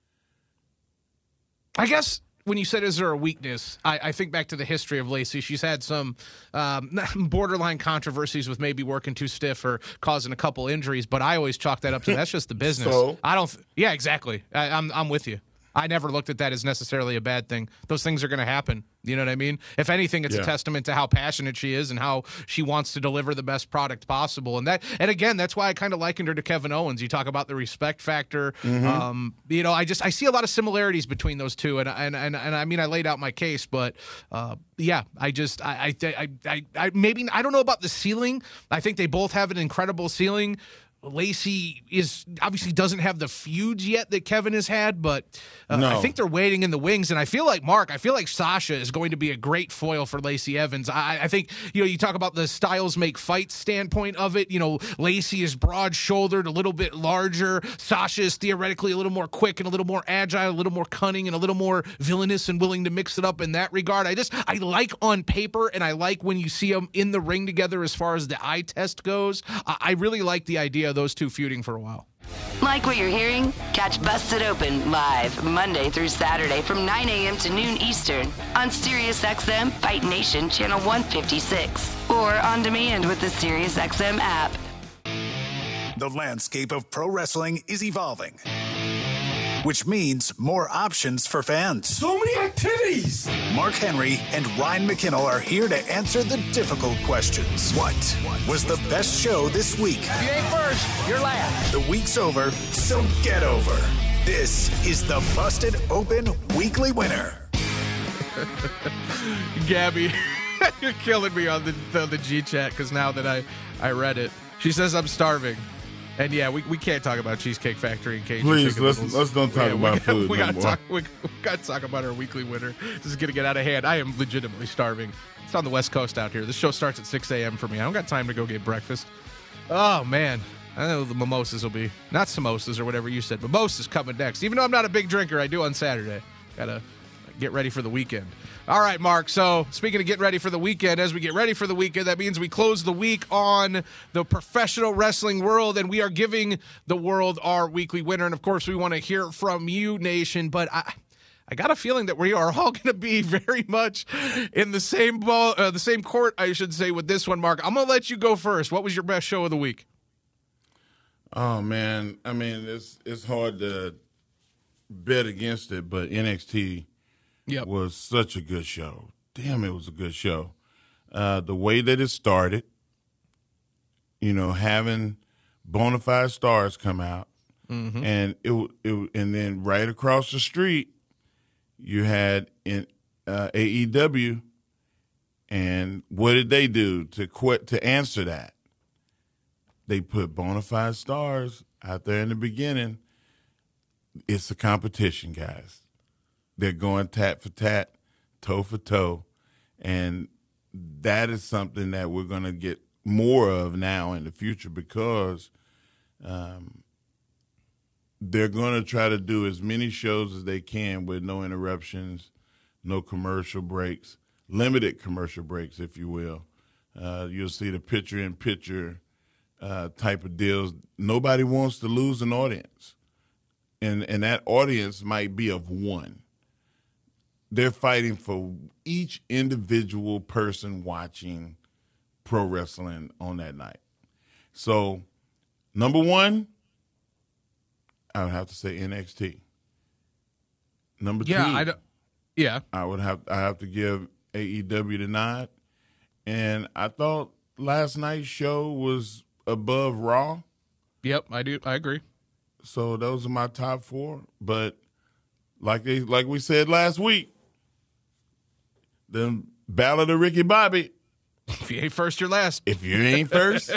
I guess when you said, is there a weakness, I, I think back to the history of Lacey. She's had some um, borderline controversies with maybe working too stiff or causing a couple injuries, but I always chalk that up to that's just the business. So? I don't. Th- yeah, exactly. I, I'm I'm with you. I never looked at that as necessarily a bad thing. Those things are going to happen. You know what I mean? If anything, it's Yeah. a testament to how passionate she is and how she wants to deliver the best product possible. And that, and again, that's why I kind of likened her to Kevin Owens. You talk about the respect factor. Mm-hmm. Um, you know, I just I see a lot of similarities between those two. And and and, and I mean, I laid out my case, but uh, yeah, I just I I, I I I maybe I don't know about the ceiling. I think they both have an incredible ceiling. Lacey is obviously doesn't have the feuds yet that Kevin has had, but uh, No. I think they're waiting in the wings. And I feel like, Mark, I feel like Sasha is going to be a great foil for Lacey Evans. I, I think, you know, you talk about the styles make fights standpoint of it. You know, Lacey is broad-shouldered, a little bit larger. Sasha is theoretically a little more quick and a little more agile, a little more cunning and a little more villainous and willing to mix it up in that regard. I just, I like on paper, and I like when you see them in the ring together as far as the eye test goes. I, I really like the idea of those two feuding for a while. Like what you're hearing? Catch Busted Open live Monday through Saturday from nine a.m. to noon Eastern on SiriusXM Fight Nation Channel one fifty-six or on demand with the SiriusXM app. The landscape of pro wrestling is evolving, which means more options for fans. So many activities! Mark Henry and Ryan McKinnell are here to answer the difficult questions. What was the best show this week? If you ain't first, you're last. The week's over, so get over. This is the Busted Open Weekly Winner. Gabby, you're killing me on the the, the G chat because now that I, I read it, she says I'm starving. And yeah, we, we can't talk about Cheesecake Factory and Cajun Please, Chicken let's Noodles. let's don't talk Yeah, about we, food we no gotta more. talk. We, we gotta talk about our weekly winner. This is gonna get out of hand. I am legitimately starving. It's on the West Coast out here. This show starts at six a.m. for me. I don't got time to go get breakfast. Oh man, I know the mimosas will be not samosas or whatever you said. Mimosas coming next. Even though I'm not a big drinker, I do on Saturday. Gotta get ready for the weekend. All right, Mark. So speaking of getting ready for the weekend, as we get ready for the weekend, that means we close the week on the professional wrestling world, and we are giving the world our weekly winner. And of course, we want to hear from you, Nation. But I, I got a feeling that we are all going to be very much in the same ball, uh, the same court, I should say, with this one, Mark. I'm going to let you go first. What was your best show of the week? Oh man, I mean it's it's hard to bet against it, but N X T Yep. was such a good show. Damn, it was a good show. Uh, the way that it started, you know, having bona fide stars come out, mm-hmm. and it, it and then right across the street, you had in uh, A E W, and what did they do to quit to answer that? They put bona fide stars out there in the beginning. It's a competition, guys. They're going tat for tat, toe for toe, and that is something that we're going to get more of now in the future because um, they're going to try to do as many shows as they can with no interruptions, no commercial breaks, limited commercial breaks, if you will. Uh, you'll see the picture-in-picture uh, type of deals. Nobody wants to lose an audience, and and that audience might be of one. They're fighting for each individual person watching pro wrestling on that night. So, number one, I would have to say N X T. Number yeah, two, I don't, yeah, I would have I have to give A E W the nod. And I thought last night's show was above Raw. Yep, I do. I agree. So those are my top four. But like they like we said last week, the Ballad of Ricky Bobby. If you ain't first, you're last. If you ain't first,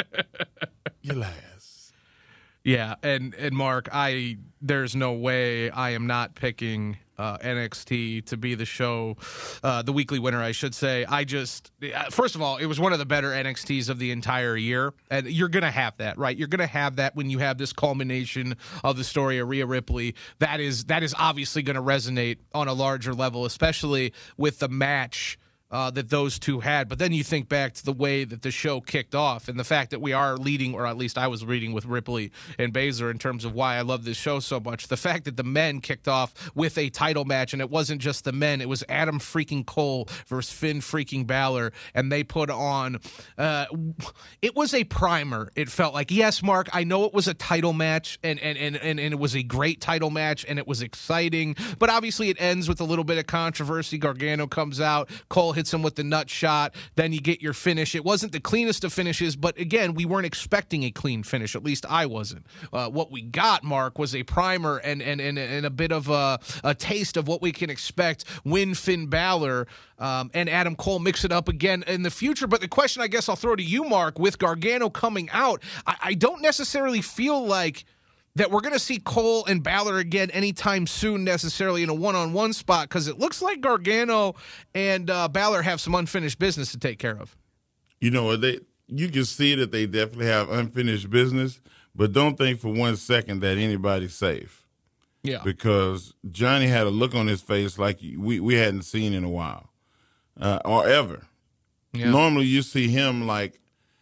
you're last. Yeah, and and Mark, I there's no way I am not picking uh, N X T to be the show, uh, the weekly winner, I should say. I just, first of all, it was one of the better N X Ts of the entire year, and you're going to have that, right? You're going to have that when you have this culmination of the story of Rhea Ripley. That is that is obviously going to resonate on a larger level, especially with the match Uh, that those two had. But then you think back to the way that the show kicked off and the fact that we are leading, or at least I was reading with Ripley and Baszler in terms of why I love this show so much. The fact that the men kicked off with a title match, and it wasn't just the men, it was Adam freaking Cole versus Finn freaking Balor, and they put on, uh, it was a primer, it felt like. Yes, Mark, I know it was a title match, and, and, and, and, and it was a great title match, and it was exciting, but obviously it ends with a little bit of controversy. Gargano comes out, Cole hits him with the nut shot, then you get your finish. It wasn't the cleanest of finishes, but again, we weren't expecting a clean finish. At least I wasn't. Uh, what we got, Mark, was a primer and and and, and a bit of a, a taste of what we can expect when Finn Balor um, and Adam Cole mix it up again in the future. But the question I guess I'll throw to you, Mark, with Gargano coming out, I, I don't necessarily feel like that we're going to see Cole and Balor again anytime soon necessarily in a one-on-one spot, because it looks like Gargano and uh, Balor have some unfinished business to take care of. You know, they you can see that they definitely have unfinished business, but don't think for one second that anybody's safe. Yeah. Because Johnny had a look on his face like we, we hadn't seen in a while uh, or ever. Yeah. Normally you see him like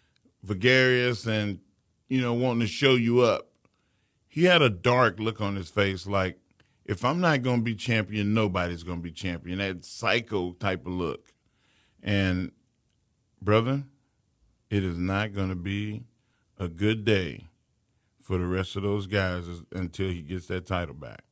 gregarious and, you know, wanting to show you up. He had a dark look on his face like, if I'm not going to be champion, nobody's going to be champion. That psycho type of look. And, brother, it is not going to be a good day for the rest of those guys until he gets that title back.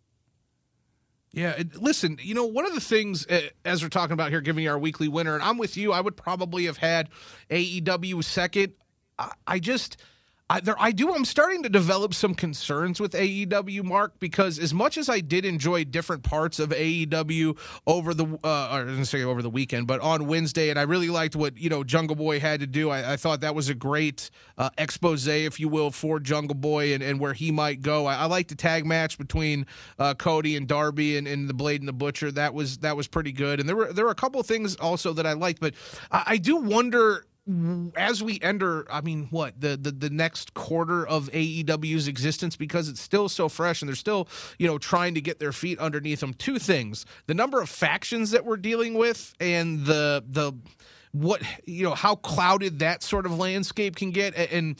Yeah, it, listen, you know, one of the things, uh, as we're talking about here, giving you our weekly winner, and I'm with you, I would probably have had A E W second. I, I just... I, there, I do. I'm starting to develop some concerns with A E W, Mark, because as much as I did enjoy different parts of A E W over the, uh, or I didn't say over the weekend, but on Wednesday, and I really liked what you know Jungle Boy had to do. I, I thought that was a great uh, expose, if you will, for Jungle Boy and, and where he might go. I, I liked the tag match between uh, Cody and Darby and, and the Blade and the Butcher. That was that was pretty good, and there were there were a couple of things also that I liked, but I, I do wonder, as we enter, I mean, what, the, the the next quarter of A E W's existence, because it's still so fresh and they're still, you know, trying to get their feet underneath them. Two things: the number of factions that we're dealing with, and the the what you know how clouded that sort of landscape can get. And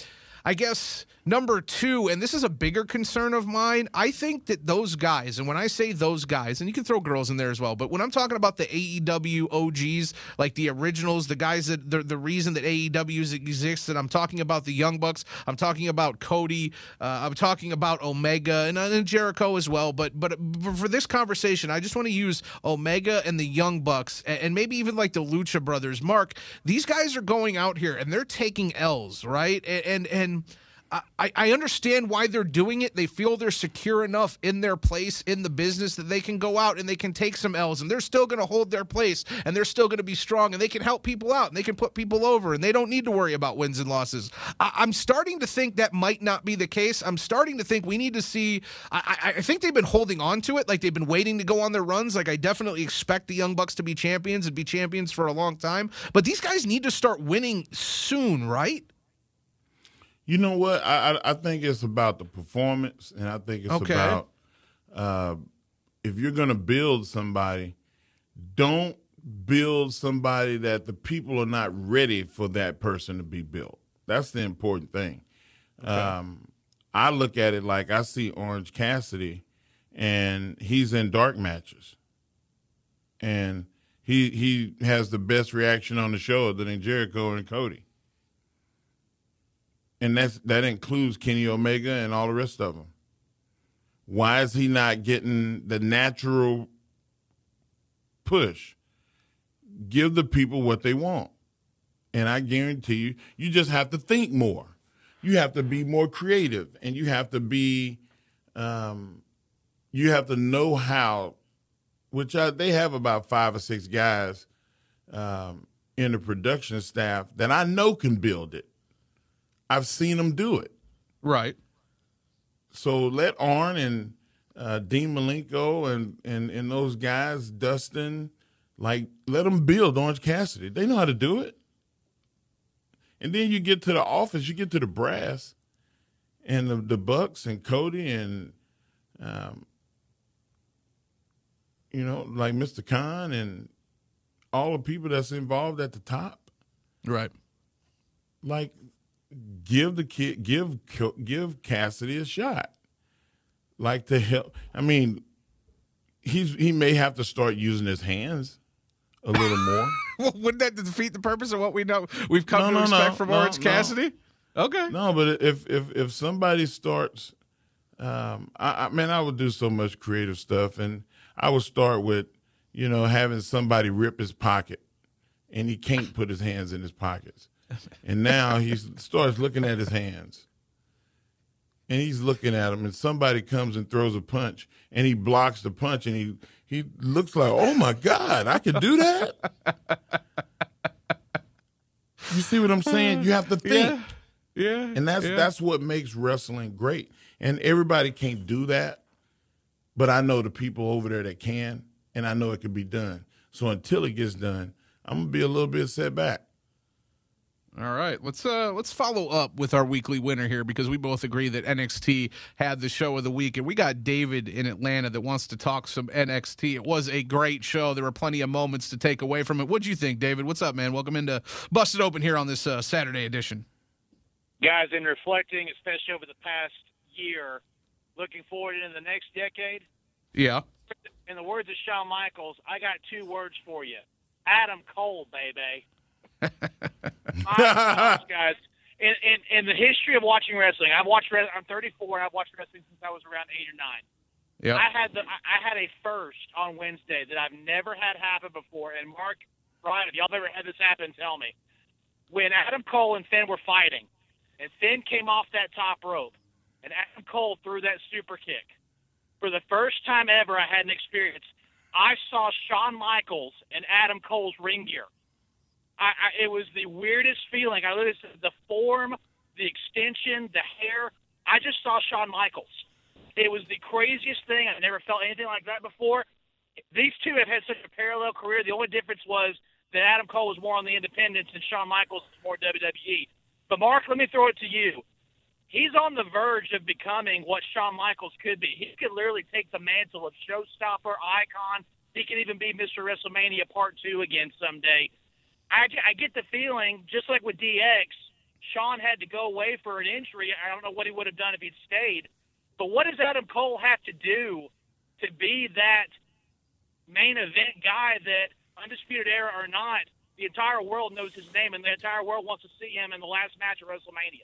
I guess number two, and this is a bigger concern of mine, I think that those guys, and when I say those guys, and you can throw girls in there as well, but when I'm talking about the A E W O Gs, like the originals, the guys that the, the reason that A E W exists, and I'm talking about the Young Bucks, I'm talking about Cody, uh, I'm talking about Omega, and, and Jericho as well, but but for this conversation, I just want to use Omega and the Young Bucks, and, and maybe even like the Lucha Brothers. Mark, these guys are going out here, and they're taking L's, right? And, and, and I, I understand why they're doing it. They feel they're secure enough in their place in the business that they can go out and they can take some L's, and they're still going to hold their place, and they're still going to be strong, and they can help people out, and they can put people over, and they don't need to worry about wins and losses. I, I'm starting to think that might not be the case. I'm starting to think we need to see I, I think they've been holding on to it, like they've been waiting to go on their runs. Like I definitely expect the Young Bucks to be champions and be champions for a long time, but these guys need to start winning soon, right? You know what? I, I think it's about the performance, and I think it's okay. about uh, if you're going to build somebody, don't build somebody that the people are not ready for that person to be built. That's the important thing. Okay. Um, I look at it like I see Orange Cassidy, and he's in dark matches, and he he has the best reaction on the show other than Jericho and Cody. And that's, that includes Kenny Omega and all the rest of them. Why is he not getting the natural push? Give the people what they want. And I guarantee you, you just have to think more. You have to be more creative, and you have to be, um, you have to know how, which I, they have about five or six guys um, in the production staff that I know can build it. I've seen them do it. Right. So let Arn and uh, Dean Malenko and, and, and those guys, Dustin, like, let them build Orange Cassidy. They know how to do it. And then you get to the office, you get to the brass, and the, the Bucks and Cody and, um, you know, like Mister Khan and all the people that's involved at the top. Right. Like, give the kid, give give Cassidy a shot. Like to help. I mean, he's he may have to start using his hands a little more. Well, wouldn't that defeat the purpose of what we know we've come no, to no, expect no, from no, Orange no. Cassidy? Okay. No, but if if if somebody starts, um, I, I man, I would do so much creative stuff, and I would start with, you know, having somebody rip his pocket, and he can't put his hands in his pockets. And now he starts looking at his hands. And he's looking at them, and somebody comes and throws a punch, and he blocks the punch, and he, he looks like, oh, my God, I could do that? You see what I'm saying? You have to think. Yeah, yeah. And that's yeah. that's what makes wrestling great. And everybody can't do that, but I know the people over there that can, and I know it can be done. So until it gets done, I'm going to be a little bit set back. All right, let's uh, let's follow up with our weekly winner here, because we both agree that N X T had the show of the week, and we got David in Atlanta that wants to talk some N X T. It was a great show. There were plenty of moments to take away from it. What'd you think, David? What's up, man? Welcome into Busted Open here on this uh, Saturday edition. Guys, in reflecting, especially over the past year, looking forward into the next decade. Yeah. In the words of Shawn Michaels, I got two words for you: Adam Cole, baby. My gosh, guys, in, in in the history of watching wrestling, I've watched. I'm thirty-four. I've watched wrestling since I was around eight or nine. Yeah. I had the I had a first on Wednesday that I've never had happen before. And Mark, Brian, if y'all ever had this happen, tell me. When Adam Cole and Finn were fighting, and Finn came off that top rope, and Adam Cole threw that super kick. For the first time ever, I had an experience. I saw Shawn Michaels and Adam Cole's ring gear. I, I, it was the weirdest feeling. I literally said the form, the extension, the hair. I just saw Shawn Michaels. It was the craziest thing. I never felt anything like that before. These two have had such a parallel career. The only difference was that Adam Cole was more on the independents and Shawn Michaels was more W W E. But, Mark, let me throw it to you. He's on the verge of becoming what Shawn Michaels could be. He could literally take the mantle of showstopper, icon. He can even be Mister WrestleMania Part two again someday. I, I get the feeling, just like with D X, Sean had to go away for an injury. I don't know what he would have done if he'd stayed. But what does Adam Cole have to do to be that main event guy that, Undisputed Era or not, the entire world knows his name, and the entire world wants to see him in the last match of WrestleMania?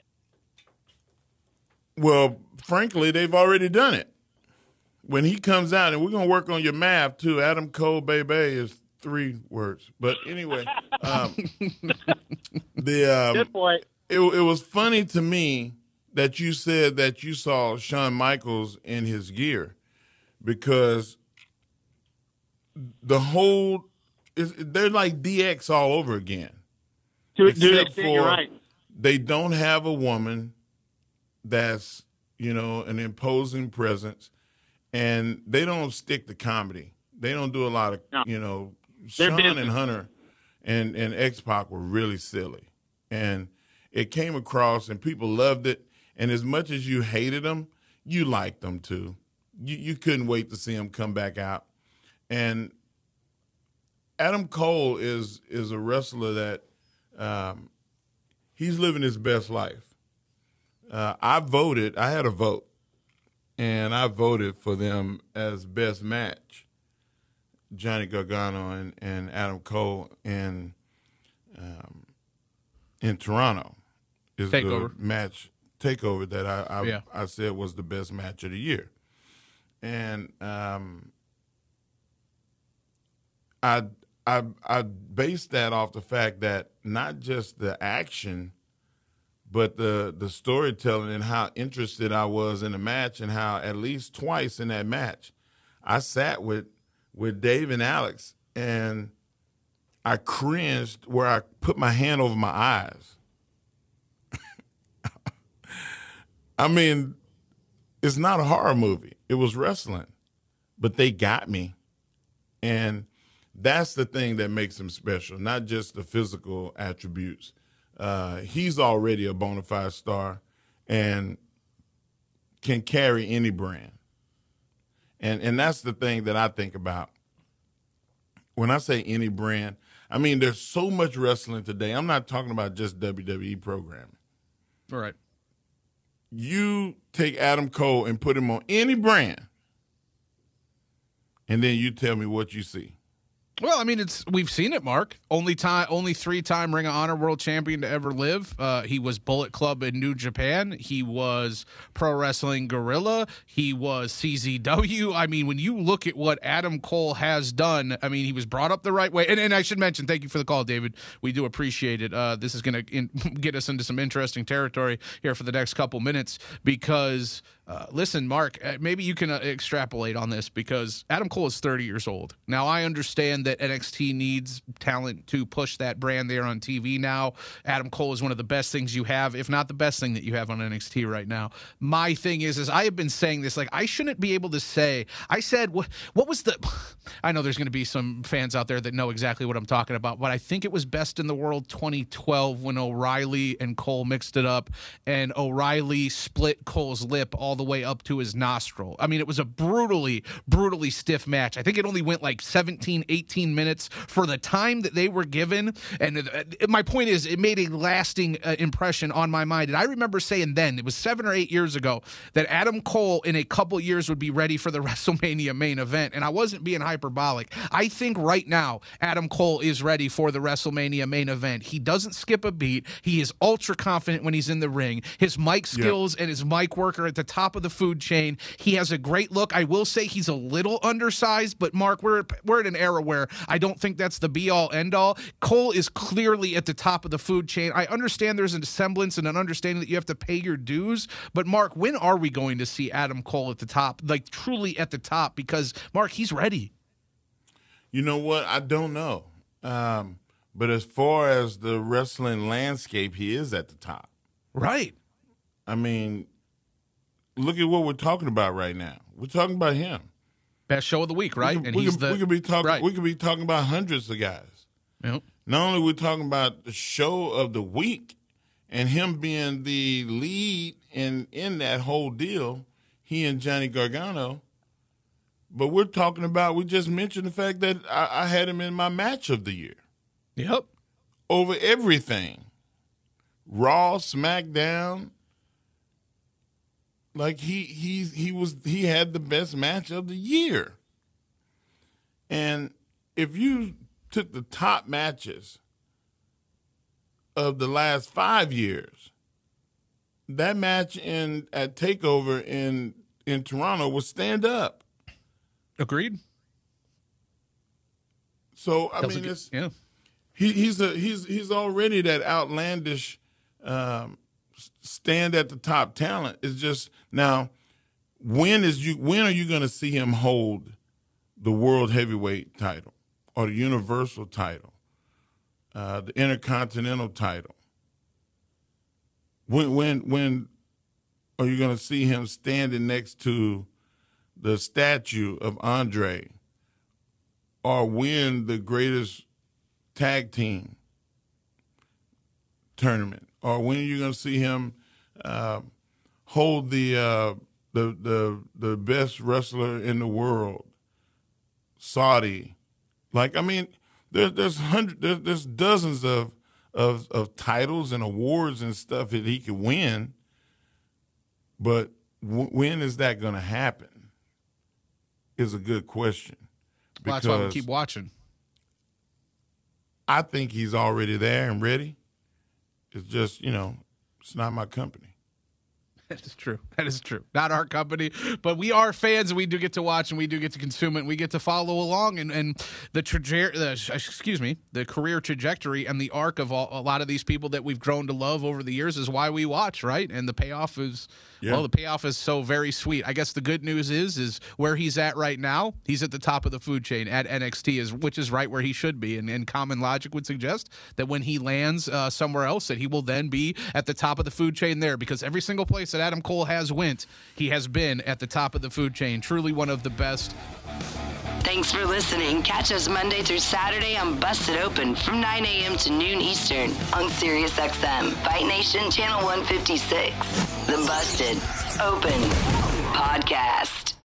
Well, frankly, they've already done it. When he comes out, and we're going to work on your math, too. Adam Cole, baby, is three words. But anyway, um, the um, Good point. It, it was funny to me that you said that you saw Shawn Michaels in his gear, because the whole is they're like D X all over again. To, Except to for you're right. They don't have a woman that's, you know, an imposing presence, and they don't stick to comedy. They don't do a lot of, No. you know, They're Shawn business. and Hunter and, and X-Pac were really silly. And it came across, and people loved it. And as much as you hated them, you liked them too. You, you couldn't wait to see him come back out. And Adam Cole is is a wrestler that um, he's living his best life. Uh, I voted. I had a vote, and I voted for them as best match. Johnny Gargano and, and Adam Cole in um, in Toronto is Takeover. the match takeover that I I, Yeah. I said was the best match of the year, and um, I I I based that off the fact that not just the action, but the the storytelling and how interested I was in the match, and how at least twice in that match, I sat with with Dave and Alex, and I cringed where I put my hand over my eyes. I mean, it's not a horror movie. It was wrestling, but they got me. And that's the thing that makes him special, not just the physical attributes. Uh, he's already a bona fide star and can carry any brand. And and that's the thing that I think about. When I say any brand, I mean there's so much wrestling today. I'm not talking about just W W E programming. All right. You take Adam Cole and put him on any brand, and then you tell me what you see. Well, I mean, it's we've seen it, Mark. Only time, only three-time Ring of Honor World Champion to ever live. Uh, he was Bullet Club in New Japan. He was Pro Wrestling Guerrilla. He was C Z W. I mean, when you look at what Adam Cole has done, I mean, he was brought up the right way. And, and I should mention, thank you for the call, David. We do appreciate it. Uh, this is going to get us into some interesting territory here for the next couple minutes because. Uh, listen, Mark, uh, maybe you can uh, extrapolate on this because Adam Cole is thirty years old. Now, I understand that N X T needs talent to push that brand there on T V now. Adam Cole is one of the best things you have, if not the best thing that you have on N X T right now. My thing is, is I have been saying this, like, I shouldn't be able to say, I said, what, what was the, I know there's going to be some fans out there that know exactly what I'm talking about, but I think it was Best in the World twenty twelve when O'Reilly and Cole mixed it up, and O'Reilly split Cole's lip all the way up to his nostril. I mean, it was a brutally, brutally stiff match. I think it only went like seventeen, eighteen minutes for the time that they were given. And uh, my point is, it made a lasting uh, impression on my mind. And I remember saying then, it was seven or eight years ago, that Adam Cole in a couple years would be ready for the WrestleMania main event. And I wasn't being hyperbolic. I think right now, Adam Cole is ready for the WrestleMania main event. He doesn't skip a beat. He is ultra confident when he's in the ring. His mic skills yep. and his mic work are at the top of the food chain. He has a great look. I will say he's a little undersized, but Mark, we're we're at an era where I don't think that's the be all end all. Cole is clearly at the top of the food chain. I understand there's a semblance and an understanding that you have to pay your dues, but Mark, when are we going to see Adam Cole at the top, like truly at the top? Because Mark, he's ready. You know what? I don't know. Um, but as far as the wrestling landscape, he is at the top. Right. I mean, look at what we're talking about right now. We're talking about him. Best show of the week, right? We could, and we he's could, the we could be talking. right. We could be talking about hundreds of guys. Yep. Not only are we talking about the show of the week and him being the lead in in that whole deal, he and Johnny Gargano, but we're talking about. We just mentioned the fact that I, I had him in my match of the year. Yep. Over everything. Raw, SmackDown. Like he he he was he had the best match of the year. And if you took the top matches of the last five years, that match in at TakeOver in in Toronto was stand up. Agreed. So I Tells mean, a good- it's yeah. he, he's a he's he's already that outlandish um, stand at the top talent. It's just now when is you when are you going to see him hold the world heavyweight title or the universal title, uh, the intercontinental title? When when when are you going to see him standing next to the statue of Andre, or win the greatest tag team tournament, or when are you going to see him uh, hold the uh, the the the best wrestler in the world, Saudi? Like, I mean, there, there's hundred, there, there's dozens of, of of titles and awards and stuff that he could win, but w- when is that going to happen? Is a good question. Well, that's why we keep watching. I think he's already there and ready. It's just, you know, it's not my company. That is true. That is true. Not our company, but we are fans, and we do get to watch, and we do get to consume it, and we get to follow along, and, and the traje- the excuse me, the career trajectory and the arc of all, a lot of these people that we've grown to love over the years is why we watch, right? And the payoff is, yeah. well, the payoff is so very sweet. I guess the good news is, is where he's at right now, he's at the top of the food chain at N X T, is which is right where he should be, and, and common logic would suggest that when he lands uh, somewhere else, that he will then be at the top of the food chain there, because every single place that Adam Cole has went, he has been at the top of the food chain. Truly one of the best. Thanks for listening. Catch us Monday through Saturday on Busted Open from nine a.m. to noon Eastern on Sirius X M, Fight Nation Channel one fifty-six. The Busted Open Podcast.